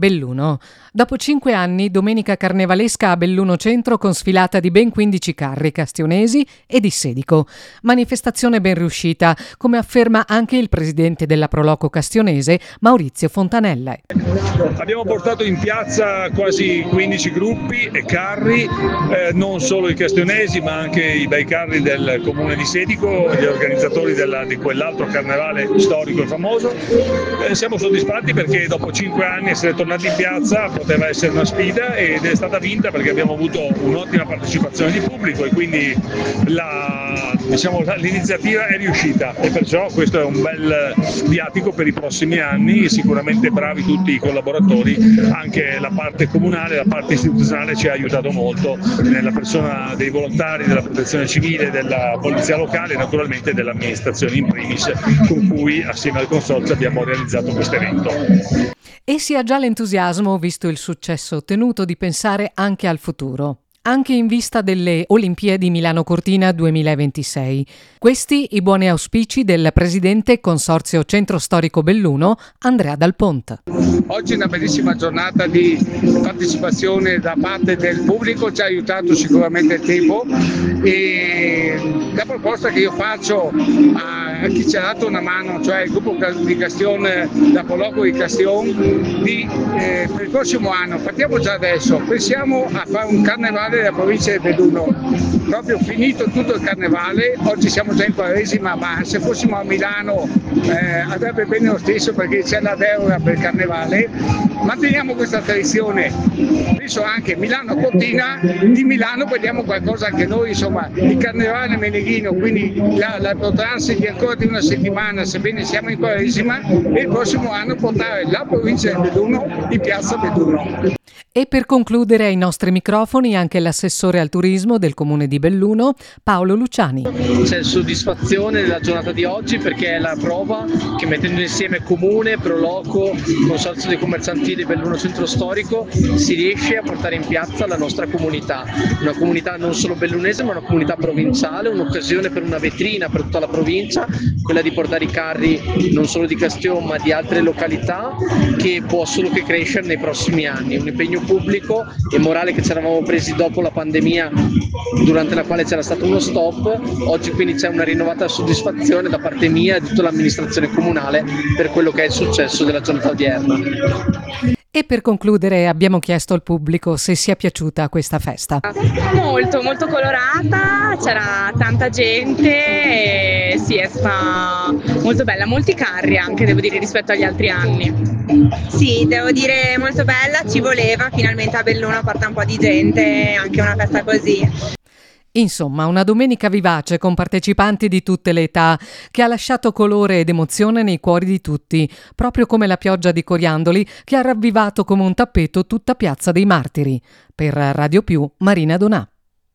Belluno. Dopo 5 anni, domenica carnevalesca a Belluno Centro con sfilata di ben 15 carri castionesi e di Sedico. Manifestazione ben riuscita, come afferma anche il presidente della Proloco castionese, Maurizio Fontanella. Abbiamo portato in piazza quasi 15 gruppi e carri, non solo i castionesi ma anche i bei carri del comune di Sedico, gli organizzatori di quell'altro carnevale storico e famoso. Siamo soddisfatti perché dopo 5 anni essere tornati in piazza poteva essere una sfida ed è stata vinta perché abbiamo avuto un'ottima partecipazione di pubblico e quindi l'iniziativa è riuscita e perciò questo è un bel viatico per i prossimi anni. Sicuramente bravi tutti i collaboratori, anche la parte comunale, la parte istituzionale ci ha aiutato molto nella persona dei volontari, della protezione civile, della polizia locale e naturalmente dell'amministrazione in primis, con cui assieme al consorzio abbiamo realizzato questo evento. E si ha già l'entusiasmo, visto il successo ottenuto, di pensare anche al futuro, anche in vista delle Olimpiadi Milano Cortina 2026. Questi i buoni auspici del presidente Consorzio Centro Storico Belluno, Andrea Dal Pont. Oggi è una bellissima giornata di partecipazione da parte del pubblico, ci ha aiutato sicuramente il tempo e la proposta che io faccio a chi ci ha dato una mano, cioè il gruppo di Castione, da Proloco di Castione, per il prossimo anno, partiamo già adesso, pensiamo a fare un carnevale della provincia di Belluno, proprio finito tutto il carnevale, oggi siamo già in Quaresima, ma se fossimo a Milano andrebbe bene lo stesso perché c'è la deroga per il carnevale. Manteniamo questa tradizione, penso anche Milano Cortina, di Milano vediamo qualcosa anche noi, insomma il carnevale meneghino, quindi la protrarsi di ancora di una settimana, sebbene siamo in Quaresima, e il prossimo anno portare la provincia di Belluno in piazza Belluno. E per concludere ai nostri microfoni anche l'assessore al turismo del comune di Belluno, Paolo Luciani. C'è soddisfazione nella giornata di oggi perché è la prova che mettendo insieme comune, Proloco, Consorzio dei Commercianti di Belluno Centro Storico si riesce a portare in piazza la nostra comunità, una comunità non solo bellunese ma una comunità provinciale, un'occasione per una vetrina per tutta la provincia, quella di portare i carri non solo di Castione ma di altre località, che può solo che crescere nei prossimi anni. Un impegno pubblico e morale che ci eravamo presi dopo la pandemia, durante la quale c'era stato uno stop. Oggi quindi c'è una rinnovata soddisfazione da parte mia e di tutta l'amministrazione comunale per quello che è il successo della giornata odierna. E per concludere abbiamo chiesto al pubblico se sia piaciuta questa festa. Molto, molto colorata, c'era tanta gente e sì, è stata molto bella, molti carri anche devo dire rispetto agli altri anni. Sì, devo dire molto bella, ci voleva, finalmente a Belluno porta un po' di gente, anche una festa così. Insomma, una domenica vivace con partecipanti di tutte le età che ha lasciato colore ed emozione nei cuori di tutti, proprio come la pioggia di coriandoli che ha ravvivato come un tappeto tutta Piazza dei Martiri. Per Radio Più, Marina Donà.